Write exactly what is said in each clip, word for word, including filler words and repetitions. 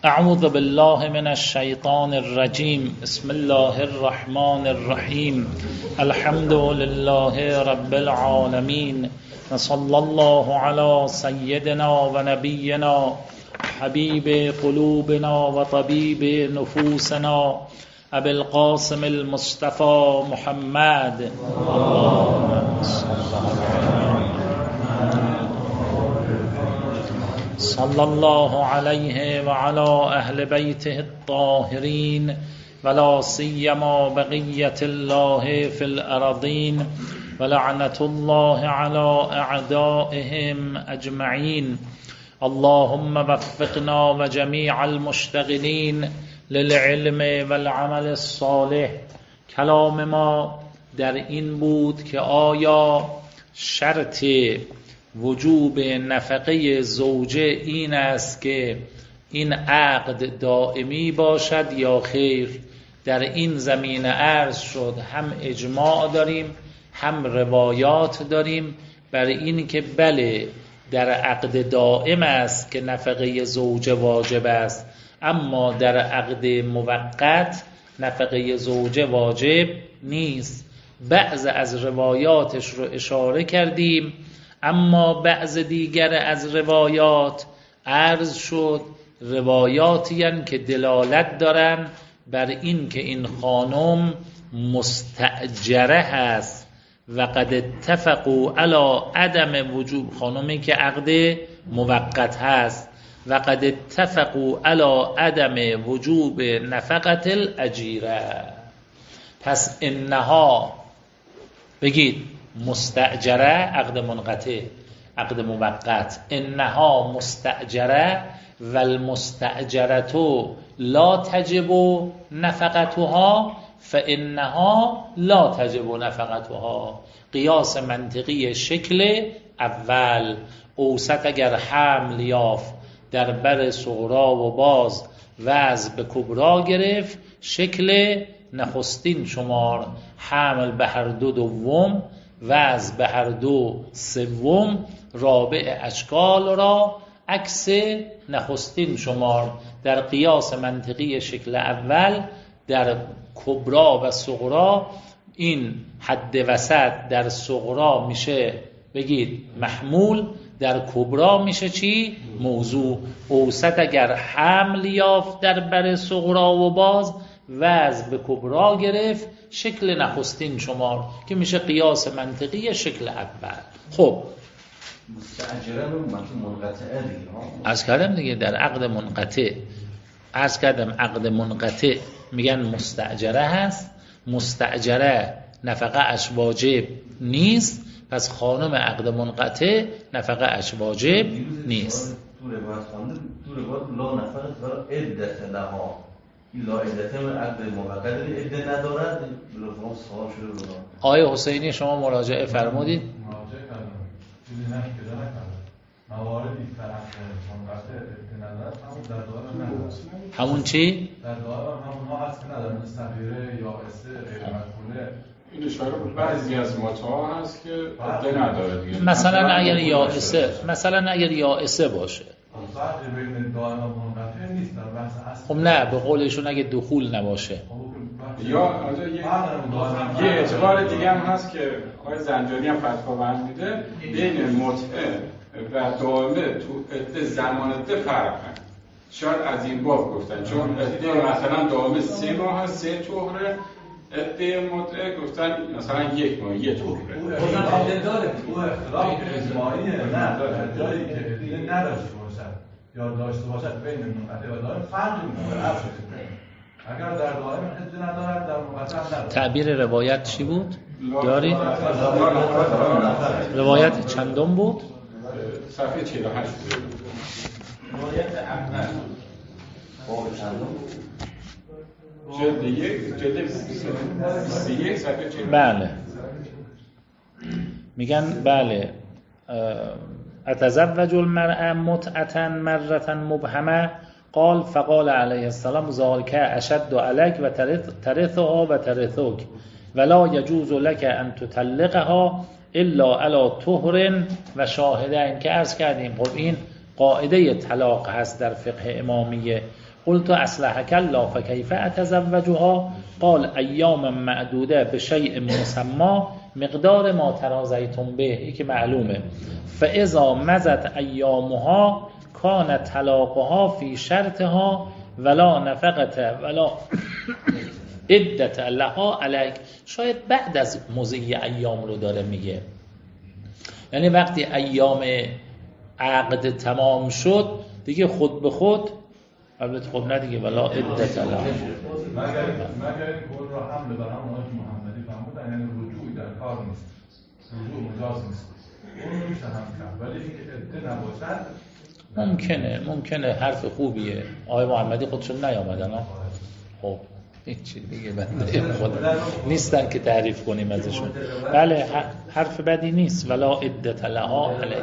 اعوذ بالله من الشیطان الرجیم. بسم الله الرحمن الرحیم. الحمد لله رب العالمین و صلی الله علی سیدنا و نبینا حبیب قلوبنا و طبیب نفوسنا ابی القاسم المصطفى محمد اللهم صلی الله علیه و علی اهل بیته الطاهرین ولا سیما بقیة الله فی الارضین ولعنة الله علی اعدائهم اجمعین. اللهم وفقنا و جمیع المشتغلین للعلم والعمل الصالح. کلام ما در این بود که آیا شرط وجوب نفقه زوجه این است که این عقد دائمی باشد یا خیر؟ در این زمینه عرض شد هم اجماع داریم هم روایات داریم بر این که بله در عقد دائم است که نفقه زوجه واجب است، اما در عقد موقت نفقه زوجه واجب نیست. بعض از روایاتش رو اشاره کردیم، اما بعض دیگر از روایات عرض شد روایاتی هستند که دلالت دارن بر این که این خانم مستأجره هست و قد اتفقوا علی عدم وجوب، خانمی که عقد موقت هست، و قد اتفقوا علی عدم وجوب نفقة الاجیره. پس انها بگید مستأجره عقد منقطع، عقد موقت، انها مستأجره و المستأجره لا تجب نفقتها فانها لا تجب نفقتها. قیاس منطقی شکل اول، اوسط اگر حمل یافت در بر صغرا و باز وضع به کبرا گرفت، شکل نخستین شمار حمل به هر دو دوم، وضع به هر دو سوم، رابع اشکال را عکس نخستین شمار. در قیاس منطقی شکل اول در کبرا و صغرا این حد وسط در صغرا میشه بگید محمول، در کبرا میشه چی؟ موضوع. اوسط اگر حمل یافت در بر صغرا و باز وضع به کبرا گرفت، شکل نخستین شمار که میشه قیاس منطقی شکل اول. خب مستأجره رو منقطعه دیگه، از کردم دیگه در عقد منقطع، از کردم عقد منقطع میگن مستأجره هست. مستأجره نفقه اش واجب نیست، پس خانم عقد منقطع نفقه اش واجب نیست. تو روایت خانده تو روایت لا نفقه برای عدت لها، لا عدت من عقد موقت عدت ندارد. لفظ سوال شده بود. آیه حسینی شما مراجعه فرمودید؟ مراجعه کردم. چیزی نشده نکردم. مواردی فرق منقطع عدت ندارد، همون در دارم ندارد. همون چی؟ در دارم همون ها هست که ندارم، صغیره یا اسه غیر مفعوله. این اشاره بود بعضی از متاع هست که عده نداره دیگه. مثلا اگر یائسه، مثلا اگر یائسه باشه، فرق بین دائم و منقطع نیست در بحث اصل. خب نه، به قولشون اگه دخول نباشه یا یه اعتبار دیگه هم هست که آقای زنجانی هم فتوا بند میده بین متعه و دائمه تو عده زمان عده فرق هست. شاید از این باب گفتن چون عده مثلا دائمه سه ماه هست، سه طهره، عده متعه گفتن مثلا یک ماه، یک طهره. اون عده داره، اون اختلاف اجماعیه، نه جایی که عده نداشته باشد یا داشته باشد بین منقطع و دائم فرقی میکنه. اگر در دائم عده ندارد در منقطع هم ندارد. تعبیر روایت چی بود؟ داری؟ روایت چندم بود؟ صفحه چهل و هشت روایت اول باب چندم جلد یک، جلد بیست و یک صفحه چهل. بله میگن بله اتزوج المرأة متعة مرة مبهمة قال فقال علیه السلام ذلك اشد عليك و ترثها و ترثك ولا يجوز لك ان تطلقها الا علی طهر و شاهدین، که عرض کردیم خب این قاعده طلاق هست در فقه امامیه. قلت اصلحك الله فكيف اتزوجها قال ایام معدوده به شیء مسمى مقدار ما ترازیتم به، این که معلومه. فاذا مضت ایامها کان طلاقها فی شرطها ولا نفقته ولا عدت لها علیک. شاید بعد از مضی ایام رو داره میگه، یعنی وقتی ایام عقد تمام شد دیگه خود به خود، البته خب نه دیگه، ولا عدت لها، مگر مگر این قول را حمل بر همون آیه محمدی فرمودن، یعنی رجوعی در کار نیست، رجوع مجاز نیست، اون رو میشه هم کرد، ولی اینکه عده نباشد ممکنه. ممکنه حرف خوبیه. آقای محمدی خودشون نیامدن ها. خب این چی دیگه بنده خود نیستن که تعریف کنیم ازشون. بله حرف بدی نیست. ولا عدت لها علیه.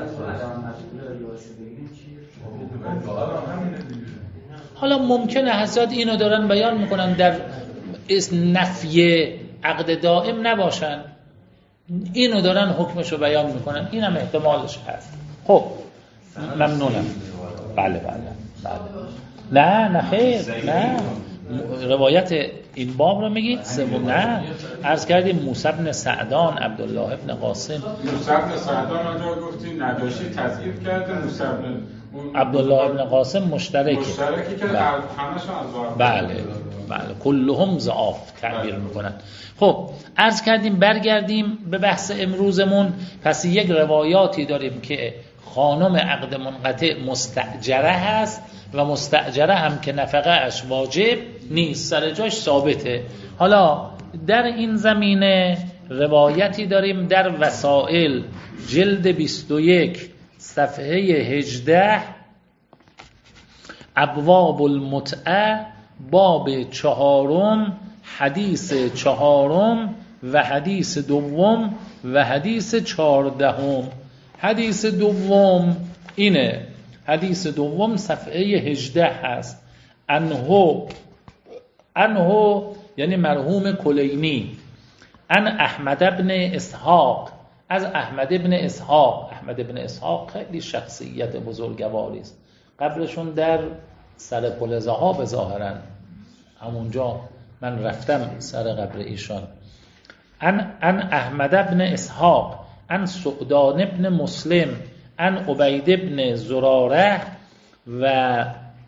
حالا ممکنه حضرت اینو دارن بیان میکنن در نفی عقد دائم نباشن، اینو دارن حکمشو بیان میکنن، اینم احتمالش هست. خب ممنونم. بله بله بله. نه نه خیر، نه روایت این باب رو میگید سوم؟ نه عرض کردیم موسی بن سعدان، عبدالله ابن قاسم. موسی بن سعدان آنجا گفتیم نجاشی تضعیف کرده، موسی بن عبدالله ابن قاسم مشترکی مشترکی که همشون از وارد. بله بله کلهم ضعاف تعبیر میکنن. خب عرض کردیم برگردیم به بحث امروزمون. پس یک روایاتی داریم که خانم عقد منقطع مستأجره هست و مستأجره هم که نفقه اش واجب نیست، سر جاش ثابته. حالا در این زمینه روایتی داریم در وسائل جلد بیست و یک صفحه هجده، ابواب المتعه، باب چهارم، حدیث چهارم و حدیث دوم و حدیث چهاردهم. حدیث دوم اینه، حدیث دوم صفحه هجده هست. انهو انهو یعنی مرحوم کلینی، ان احمد ابن اسحاق، از احمد ابن اسحاق. احمد ابن اسحاق خیلی شخصیت بزرگواری است، قبرشون در سر پل ذهاب ظاهرا، همونجا من رفتم سر قبر ایشان. ان ان احمد ابن اسحاق، ان سعدان ابن مسلم، ان عبید ابن زراره و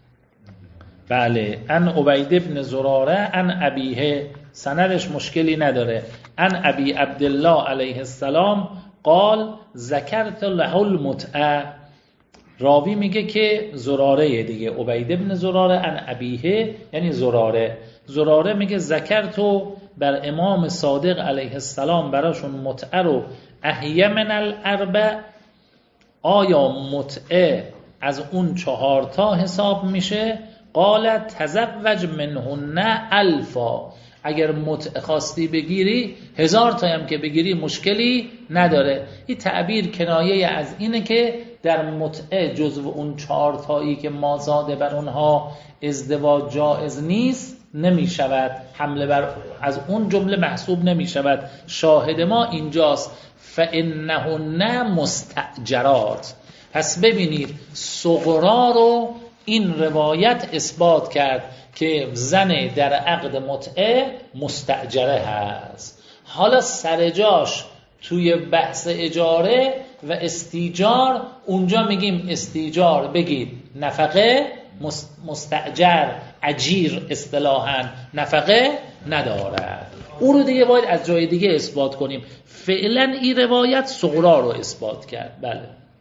بله ان عبید ابن زراره، ان ابیه، سندش مشکلی نداره. ان ابی عبدالله علیه السلام قال ذکرت له المتعه. راوی میگه که زراره دیگه، عبید ابن زراره، ان ابیه یعنی زراره. زراره میگه ذکرتو بر امام صادق علیه السلام براشون متعه رو احیه من الاربع، آیا متعه از اون چهار تا حساب میشه؟ قال تزوج منهن الفا، اگر متعه خواستی بگیری هزار تا هم که بگیری مشکلی نداره. این تعبیر کنایه از اینه که در متعه جزو اون چهار تایی که مازاده بر اونها ازدواج جائز نیست نمی شود، حمله بر از اون جمله محسوب نمی شود. شاهد ما اینجاست فإنهن مستأجرات. پس ببینید صغرا رو این روایت اثبات کرد که زن در عقد متعه مستأجره هست. حالا سر جاش توی بحث اجاره و استیجار، اونجا میگیم استیجار بگید نفقه، مستأجر اجیر اصطلاحاً نفقه ندارد. او رو دیگه باید از جای دیگه اثبات کنیم. فعلا این روایت صغرا رو اثبات کرد. بله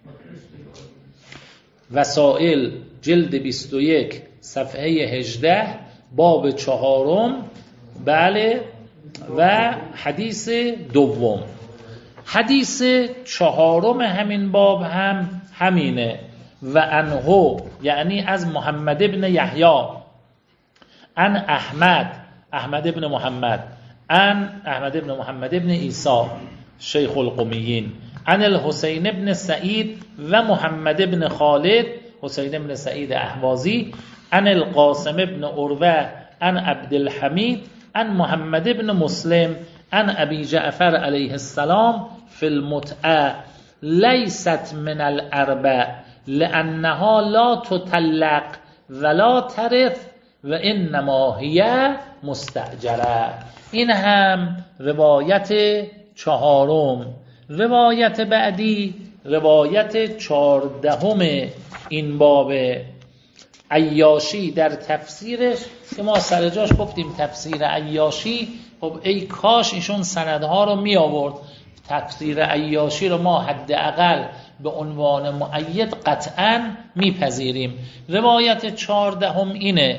وسائل جلد بیست و یک صفحه هجده باب چهارم، بله و حدیث دوم. حدیث چهارم همین باب هم همینه. و انهو یعنی از محمد ابن یحیی، ان احمد، احمد ابن محمد، ان احمد ابن محمد ابن عیسی شیخ القمیین، ان الحسین ابن سعید و محمد ابن خالد، حسین ابن سعید احوازی، ان القاسم ابن عروه، ان عبدالحمید، ان محمد ابن مسلم، ان ابی جعفر علیه السلام فی المتعه لیست من الاربع لانها لا تطلق ولا ترث و انما هی مستأجره. این هم روایت چهارم. روایت بعدی روایت چهاردهم این باب. عیاشی در تفسیرش که ما سر جاش گفتیم تفسیر عیاشی، خب ای کاش ایشون سندها رو می آورد. تفسیر عیاشی رو ما حداقل به عنوان مؤید قطعاً میپذیریم. روایت چهاردهم اینه،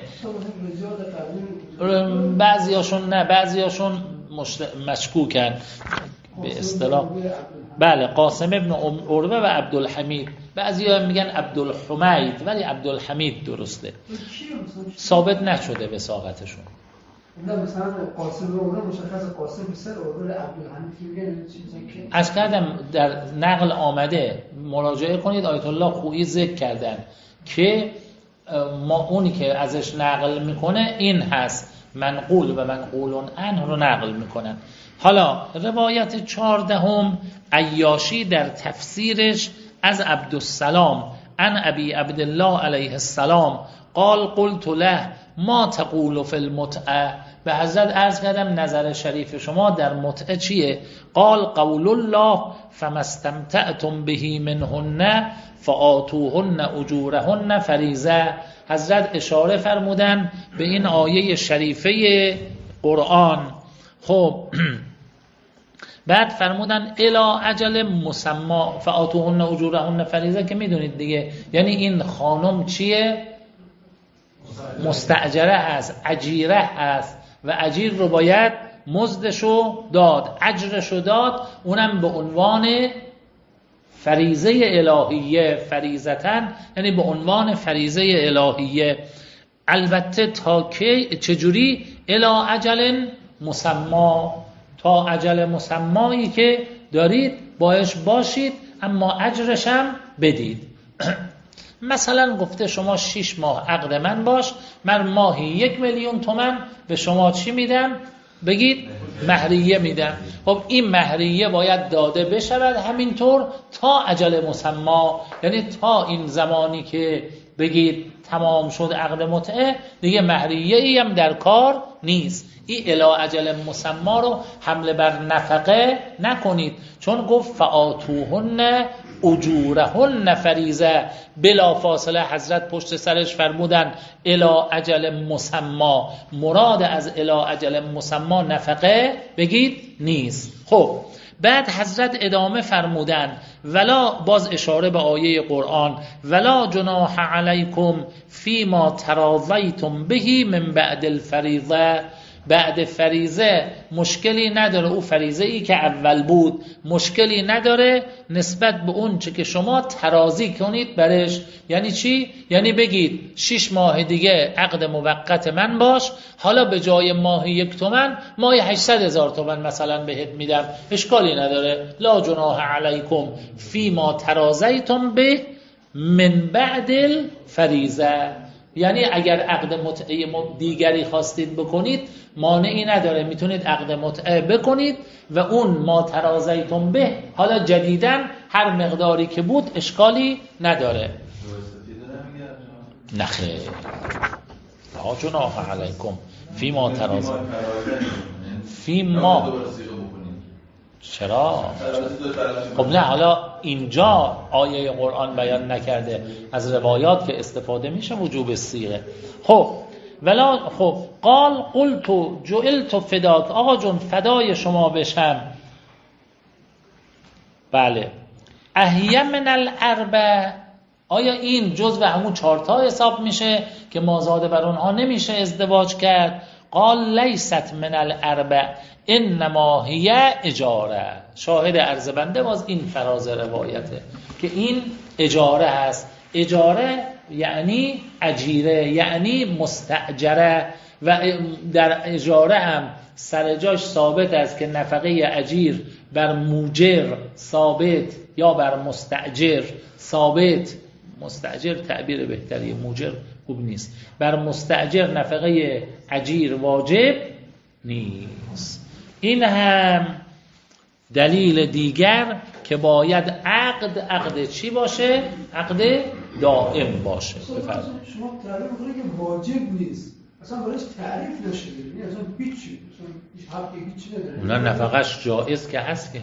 بعضیاشون نه، بعضیاشون مشکوکن به اصطلاح. بله، قاسم ابن عروه و عبدالحمید. بعضیا میگن عبدالحمید ولی عبدالحمید درسته، ثابت نشده وثاقتشون. نه مثلا قاسم عروه مشخص قاسم بسر عروه عبدالحمید میگن چیزی که از کردم در نقل آمده. مراجعه کنید آیت الله خویی ذکر کردن که ما اونی که ازش نقل میکنه این هست، منقول و منقولون عنه رو نقل میکنن. حالا روایت چهاردهم عیاشی در تفسیرش از عبدالسلام عن ابی عبدالله علیه السلام قال قلت له ما تقول فی المتعه. به حضرت عرض کردم نظر شریف شما در متعه چیه؟ قال قول الله فما استمتعتم به منهن فآتوهن اجورهن فریضه. حضرت اشاره فرمودن به این آیه شریفه قرآن. خب بعد فرمودن الی اجل مسمى فآتوهن اجورهن فریضه، که میدونید دیگه یعنی این خانم چیه؟ مستأجره هست، اجیره هست و اجیر رو باید مزدشو داد، اجرشو داد، اونم به عنوان فریضه الهیه، فریضتن یعنی به عنوان فریضه الهیه. البته تا که چجوری؟ الی اجل مسمى، تا اجل مسمایی که دارید باش باشید اما اجرش هم بدید. مثلا گفته شما شش ماه عقد من باش، من ماهی یک میلیون تومن به شما چی میدم؟ بگید مهریه میدم. خب این مهریه باید داده بشود همینطور تا اجل مسمى، یعنی تا این زمانی که بگید تمام شد عقد متعه دیگه مهریه ای هم در کار نیست. این الی اجل مسمى رو حمله بر نفقه نکنید، چون گفت فآتوهن اجورهن فریضه، بلا فاصله حضرت پشت سرش فرمودن الی اجل مسمى. مراد از الی اجل مسمى نفقه بگید نیست. خب بعد حضرت ادامه فرمودن ولا، باز اشاره به آیه قرآن، ولا جناح علیکم فیما تراضیتم به من بعد الفریضه. بعد فریضه مشکلی نداره، او فریضه ای که اول بود مشکلی نداره نسبت به اون چه که شما ترازی کنید برش. یعنی چی؟ یعنی بگید شش ماه دیگه عقد موقت من باش، حالا به جای ماهی یک تومن ماهی هشتصد هزار تومن مثلا بهت میدم، اشکالی نداره. لا جناح علیکم فیما ترازیتم به من بعد الفریضه، یعنی اگر عقد متعه دیگری خواستید بکنید مانعی نداره، میتونید عقد متعه بکنید و اون ما ترازیتم به حالا جدیدن هر مقداری که بود اشکالی نداره. نخیر لا جناح علیکم فی ما ترازیتم فی ما. چرا؟ خب نه، حالا اینجا آیه قرآن بیان نکرده، از روایات که استفاده میشه وجوب صیغه. خب ولا، خب قال قلت جعلت فداک، آقا جون فدای شما بشم. بله. احیه من الاربع، آیا این جزء همون چهارتا حساب میشه که مازاد بر اونها نمیشه ازدواج کرد؟ قال لیست من الاربع انما هی اجاره. شاهد عرض بنده باز این فراز روایته که این اجاره هست. اجاره یعنی اجیره، یعنی مستأجره، و در اجاره هم سر جاش ثابت است که نفقه اجیر بر موجر ثابت یا بر مستأجر ثابت. مستأجر تعبیر بهتری، موجر خوب نیست. بر مستأجر نفقه اجیر واجب نیست. این هم دلیل دیگر که باید عقد عقد چی باشه؟ عقد دائم باشه. شما تعبیر می‌کنید که واجب نیست، اصلا براش تعریف نشده، یعنی اصلا هیچی، اصلا هیچ حقی هیچی نداره. اونا نفقش جایز که هست که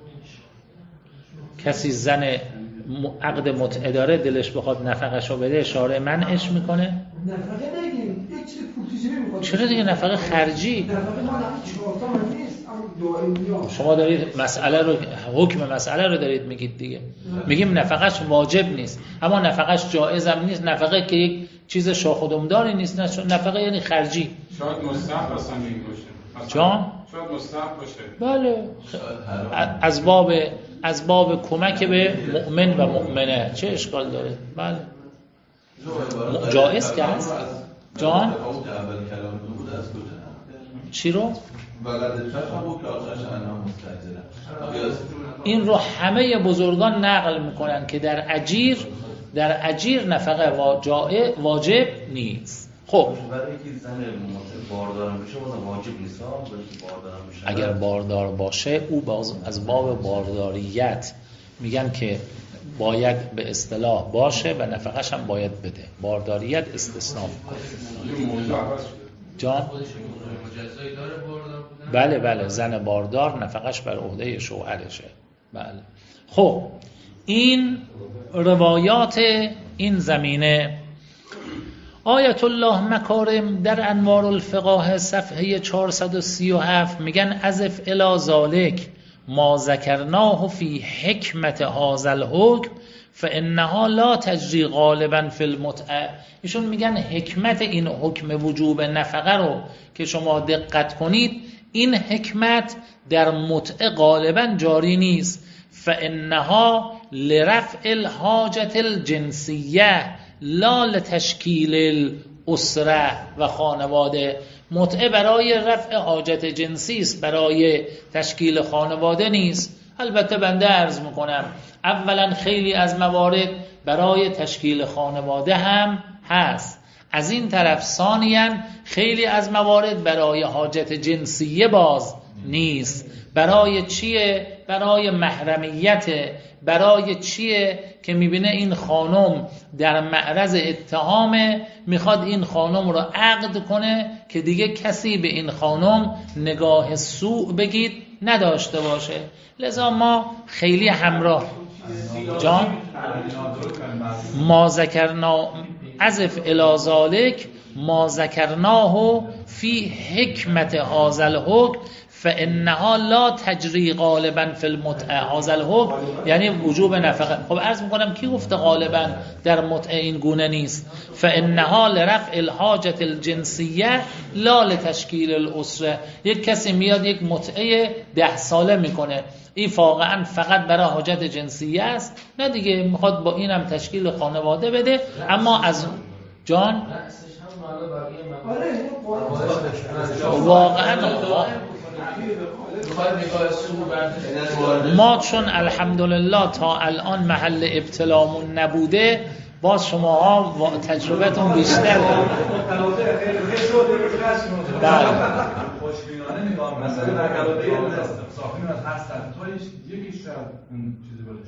کسی زن عقد متعه داره دلش بخواد نفقش رو بده شارع منعش میکنه؟ نفقه نگیم، یک چیز پولتیزمی میخواد. چرا دیگه نفقه خرجی؟ نفقه ما نفقه چهار تا من نیست، اما دائمی. شما دارید مسئله رو حکم مسئله رو دارید میگید دیگه. میگیم نفقش واجب نیست، اما نفقش جایز هم نیست. نفقه که یک چیز شاخودمداری نیست، نفقه یعنی خرجی. شاید مستحب اصلا این باشه. جان؟ شاید مستحب باشه. بله. از باب از باب کمک به مؤمن و مؤمنه چه اشکال داره؟ بله. جایز که هست. جان؟ چی رو؟ این رو همه بزرگان نقل میکنن که در اجیر در اجیر نفقه واجب نیست. خب برای اینکه زن باردار بشه واجب نیست، باردار بشه. اگر باردار باشه او باز از باب بارداریت میگن که باید به اصطلاح باشه و نفقش هم باید بده. بارداریت استثناء جان؟ بله بله زن باردار نفقش بر عهده شوهرشه. بله. خب این روایات این زمینه. آیت الله مکارم در انوار الفقاه صفحه چهارصد و سی و هفت میگن ازف الی ذالک ما ذکرناه فی حکمت هذا الحکم فانها لا تجری غالبا فی المتعه. ایشون میگن حکمت این حکم وجوب نفقه رو که شما دقت کنید، این حکمت در متعه غالبا جاری نیست. فانها لرفع الحاجت الجنسیه لا لتشکیل الاسره و خانواده. متعه برای رفع حاجت جنسی است، برای تشکیل خانواده نیست. البته بنده عرض میکنم اولا خیلی از موارد برای تشکیل خانواده هم هست، از این طرف ثانیاً خیلی از موارد برای حاجت جنسیه باز نیست. برای چیه؟ برای محرمیت. برای چیه؟ که میبینه این خانم در معرض اتهامه، میخواد این خانم رو عقد کنه که دیگه کسی به این خانم نگاه سوء بگید نداشته باشه. لذا ما خیلی همراه جان ما ذکرنا ازف الی ذالک ما ذکرناه فی حکمت هذا الحکم فانها لا تجری غالبا فی المتعه. هذا الحکم یعنی وجوب نفقه. خب عرض میکنم کی گفته غالبا در متعه این گونه نیست؟ فانها لرفع الحاجت الجنسیه لا لتشکیل الاسره. یک کسی میاد یک متعه ده ساله میکنه، این واقعا فقط برای حاجت جنسیه است؟ نه دیگه، میخواد با اینم تشکیل خانواده بده. اما از جان واقعا ما چون الحمدلله تا الان محل ابتلامون نبوده، باز شماها تجربتون بیشتره. بله خوشبینانه نگاه مثلا در کلمه ساختین از هر سطح تویش یکیش در اون چیزی برای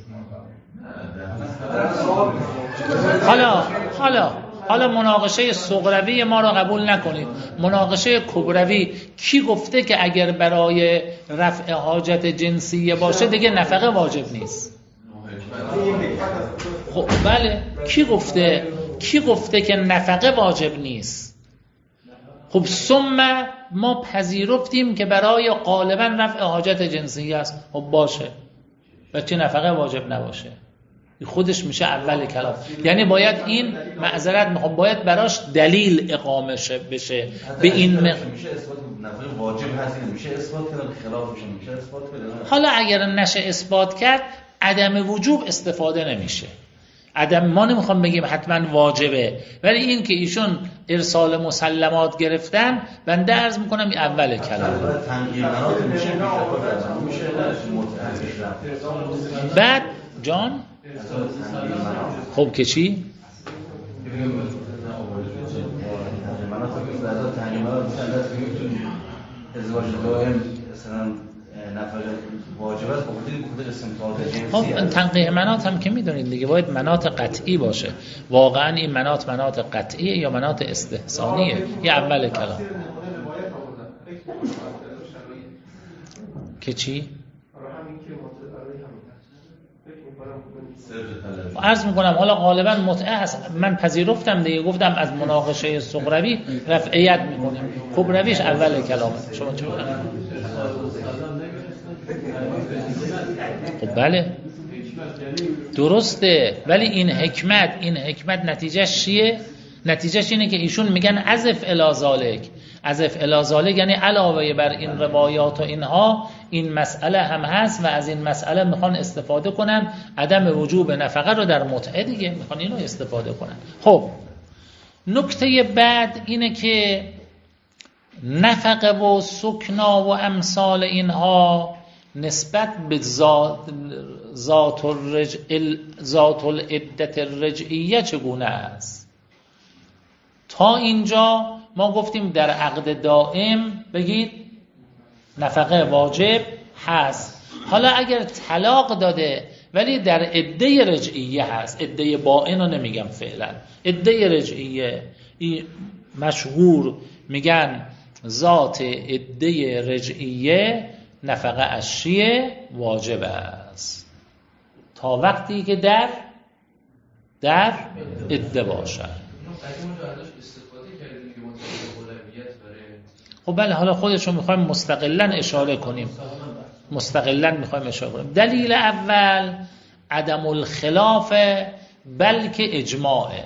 شما. حالا حالا حالا مناقشه صغروی ما را قبول نکنید. مناقشه کبروی کی گفته که اگر برای رفع حاجت جنسیه باشه دیگه نفقه واجب نیست؟ خب بله، کی گفته کی گفته که نفقه واجب نیست؟ خب ثم ما پذیرفتیم که برای غالبا رفع حاجت جنسیه است. خب باشه، بچه نفقه واجب نباشه، خودش میشه اول کلام. یعنی باید این معذرت میخوام باید براش دلیل اقامه بشه به این م... میشه اثبات نفقه واجب هست، میشه اثبات کنه خلافش میشه اثبات کنه. حالا اگر نشه اثبات کرد عدم وجوب استفاده نمیشه. عدم ما نمیخوام بگیم حتما واجبه، ولی این که ایشون ارسال مسلمات گرفتن، بنده عرض میکنم این اول کلام. بعد جان خب که چی؟ ازدواج دائم مثلا نفقه واجب است، خب دیگه خود استمتاع جنسی خب تنقیح منات هم که میدونید دیگه باید منات قطعی باشه. واقعا این منات منات قطعیه یا منات استحسانیه؟ یه اول کلام که چی؟ عرض میکنم حالا غالبا متعه هست. من پذیرفتم دیگه، گفتم از مناقشه سغروی رفعیت میکنیم، کبرویش اول کلامه. شما چه میگید؟ خب بله درسته، ولی این حکمت این حکمت نتیجهش چیه؟ نتیجهش اینه که ایشون میگن عزف الی ذالک. عزف الی ذالک یعنی علاوه بر این روایات و اینها این مسئله هم هست و از این مسئله میخوان استفاده کنن، عدم وجوب نفقه رو در متعه دیگه میخوان اینو استفاده کنن. خب نکته بعد اینه که نفقه و سکنا و امثال اینها نسبت به ذات ذات الرج ذات العدت الرجعیه چگونه است؟ تا اینجا ما گفتیم در عقد دائم بگید نفقه واجب هست. حالا اگر طلاق داده ولی در عده رجعیه هست، عده بائن رو نمیگم فعلا، عده رجعیه مشهور میگن ذات عده رجعیه نفقه اشیه واجب است تا وقتی که در در عده باشد. خب بله حالا خودشون میخوایم مستقلاً اشاره کنیم، مستقلاً میخوایم اشاره کنیم. دلیل اول عدم الخلاف بلکه اجماعه.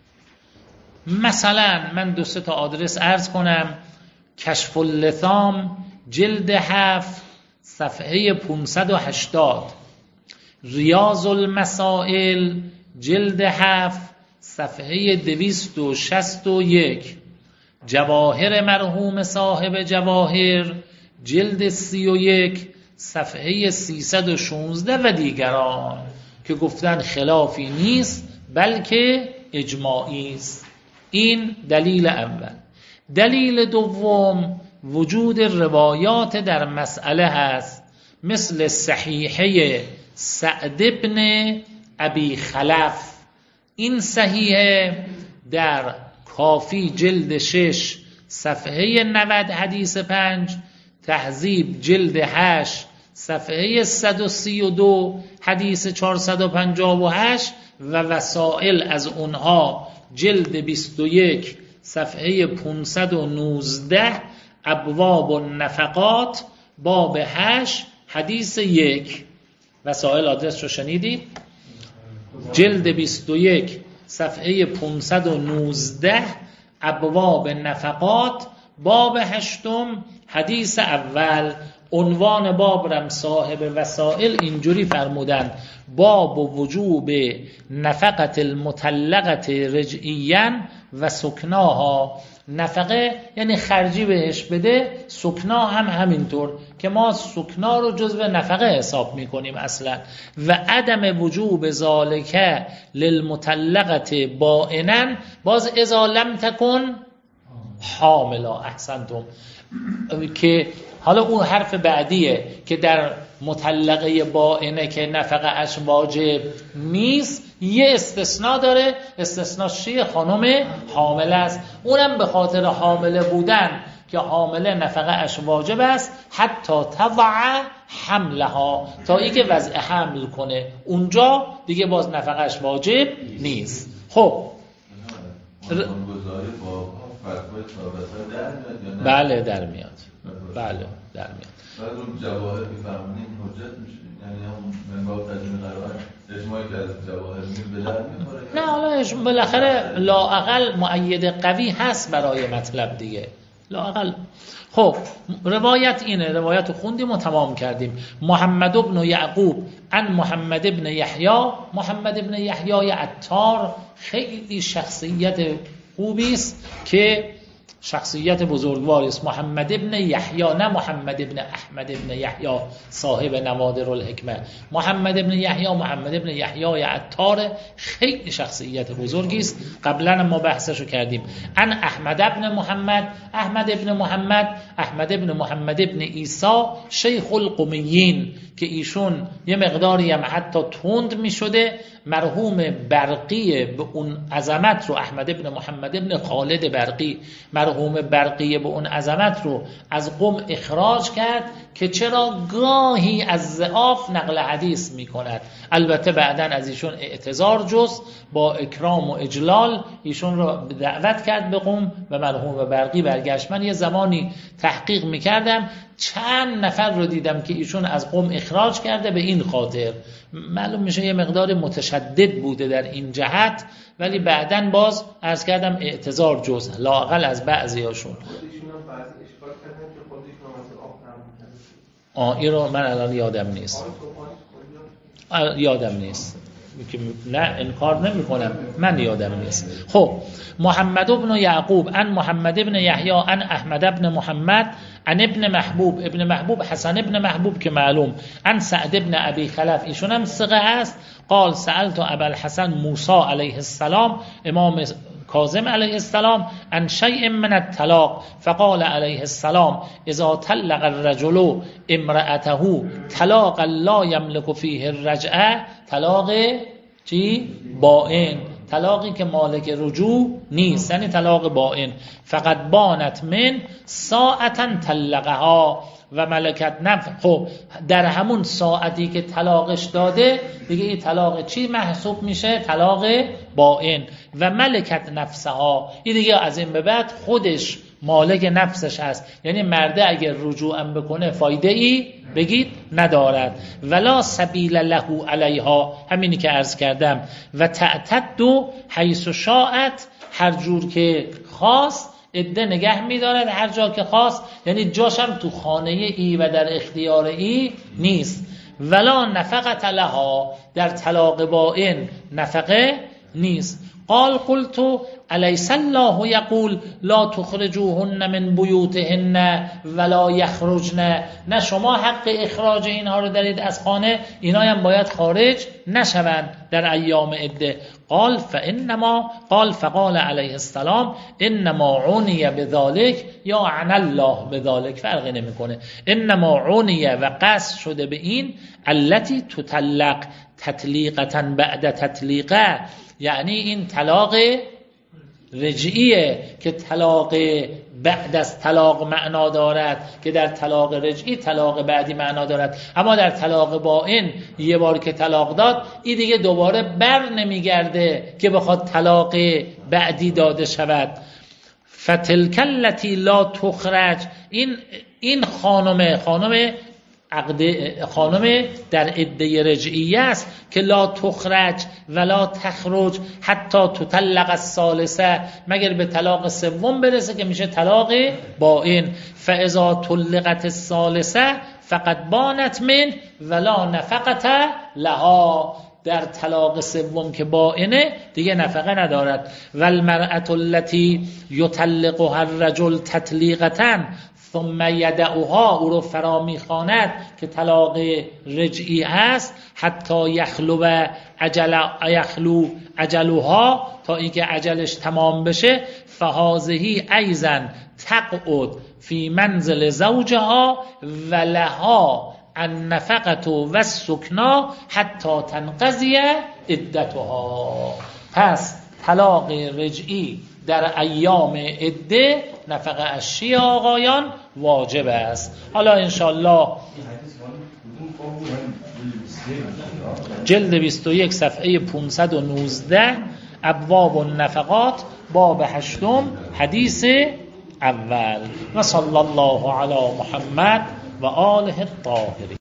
مثلا من دو سه تا آدرس عرض کنم. کشف اللثام جلد هفت صفحه پانصد و هشتاد، ریاض المسائل جلد هفت صفحه دویست و شصت و یک، جواهر مرحوم صاحب جواهر جلد سی و یک صفحه سیصد و شانزده و دیگران که گفتن خلافی نیست بلکه اجماعی است. این دلیل اول. دلیل دوم وجود روایات در مسئله هست، مثل صحیحه سعد ابن ابی خلف. این صحیحه در کافی جلد شش صفحه نود حدیث پنج، تهذیب جلد هشت صفحه صد و سی و دو حدیث چهارصد و پنجاه و هشت و وسائل از اونها جلد بیست و یک صفحه پانصد و نوزده، ابواب النفقات باب هشت حدیث یک. وسائل آدرس رو شنیدید؟ جلد بیست و یک صفحه پانصد و نوزده، ابواب نفقات باب هشتم حدیث اول. عنوان باب رم صاحب وسائل اینجوری فرمودن: باب وجوب نفقت المطلقت رجعیاً و سکناها. نفقه یعنی خرجی بهش بده، سکنا هم همینطور که ما سکنا رو جزو نفقه حساب میکنیم اصلا. و عدم وجوب ذالکه للمطلقت بائناً، باز اذا لم تکن حاملا. احسنتم. که حالا اون حرف بعدیه که در مطلقه بائنه که نفقه اش واجب نیست یه استثناء داره. استثناء چیه؟ خانم حامله است. اونم به خاطر حامله بودن که حامله نفقه اش واجب است، حتی تضع حملها، تا ای که وضع حمل کنه، اونجا دیگه باز نفقه اش واجب نیست. خب بله در میاد، بله در میاد. بعد اون جواهر که فرمودین حجت میشه، یعنی هم منبع ترجمه قرائن اجماعی که از جواهر میگه به درد میخوره. نه حالا بالاخره لااقل مؤید قوی هست برای مطلب دیگه، لااقل. خب روایت اینه، روایت خوندیم و تمام کردیم. محمد ابن یعقوب عن محمد ابن یحیی. محمد ابن یحیی عطار خیلی شخصیت خوبی است که شخصیت بزرگواری است. محمد ابن یحیی، نه محمد ابن احمد ابن یحیی صاحب نوادر الحکمه. محمد ابن یحیی محمد ابن یحیی عطار خیلی شخصیت بزرگی است، قبلا ما بحثشو کردیم. ان احمد ابن محمد، احمد ابن محمد احمد ابن محمد ابن عیسی شیخ القمیین، که ایشون یه مقداری هم حتی تند می شده. مرحوم برقی به اون عظمت رو، احمد ابن محمد ابن خالد برقی، مرحوم برقی به اون عظمت رو از قم اخراج کرد که چرا گاهی از ضعاف نقل حدیث می کند. البته بعداً از ایشون اعتذار جست، با اکرام و اجلال ایشون رو دعوت کرد به قم و مرحوم برقی برگشت. من یه زمانی تحقیق می کردم، چند نفر رو دیدم که ایشون از قم اخراج کرده به این خاطر. معلوم میشه یه مقدار متشدد بوده در این جهت، ولی بعداً باز عرض کردم اعتذار جز لااقل از بعضی هاشون. آه این رو من الان یادم نیست یادم نیست نه انکار نمی کنم، من یادم نیست. خب محمد ابن یعقوب ان محمد ابن یحیی ان احمد ابن محمد ان ابن محبوب، ابن محبوب حسن ابن محبوب که معلوم، ان سعد ابن ابی خلف، ایشون هم ثقه است. قال سألت ابا الحسن موسی علیه السلام، امام کاظم علیه السلام، ان شیء من الطلاق فقال علیه السلام اذا طلق الرجل امرأته طلاقا لا یملک فیه الرجعه، طلاق چی؟ بائن، طلاقی که مالک رجوع نیست، یعنی طلاق بائن. فقط بانت من ساعتا طلقها و ملکت نفس. خب در همون ساعتی که طلاقش داده دیگه این طلاق چی محسوب میشه؟ طلاق بائن. و ملکت نفسها، این دیگه از این به بعد خودش مالک نفسش هست، یعنی مرده اگر رجوعم بکنه فایده ای بگید ندارد. ولا سبیل له علیها، همینی که عرض کردم. و تعتد حیث شاءت، هر جور که خواست عده نگه می‌دارد، هر جا که خواست، یعنی جاشم تو خانه ای و در اختیار ای نیست. ولا نفقت لها، در طلاق بائن نفقه نیست. قال قلت الیس الله یقول لا تخرجوهن من بیوتهن ولا یخرجن، نه شما حق اخراج اینها رو دارید از خانه، اینا هم باید خارج نشوند در ایام عده. قال فانما قال فقال علیه السلام انما عنی بذلک یا عن الله بذلک، فرقی نمیکنه. انما عنی و قصد شده به این التی تطلق تطلیقتا بعد تطلیقه، یعنی این طلاق رجعیه که طلاق بعد از طلاق معنا دارد، که در طلاق رجعی طلاق بعدی معنا دارد. اما در طلاق بائن یه بار که طلاق داد این دیگه دوباره بر نمیگرده که بخواد طلاق بعدی داده شود. فتلک التی لا تخرج، این این خانم خانم عقد خانم در عده رجعیه است که لا تخرج ولا تخرج حتی تطلق الثالثه، مگر به طلاق سوم برسه که میشه طلاق بائن. فاذا طلقت الثالثه فقد بانت من ولا نفقت لها، در طلاق سوم که بائنه دیگه نفقه ندارد. والمرأة التي يطلقها الرجل تطلیقة ثم یدعوها، او رو فرا میخواند که طلاق رجعی هست، حتی یخلو و عجل یخلو عجلوها، تا اینکه عجلش تمام بشه. فهذه ایضا تقعد فی منزل زوجها و لها النفقه و السکنا حتی تنقضی عدتها. پس طلاق رجعی در ایام عده نفقه اشی آقایان واجب است. حالا انشالله جلد بیست و یک صفحه پانصد و نوزده ابواب النفقات باب هشتم حدیث اول. و صلی الله علی محمد و آله الطاهرین.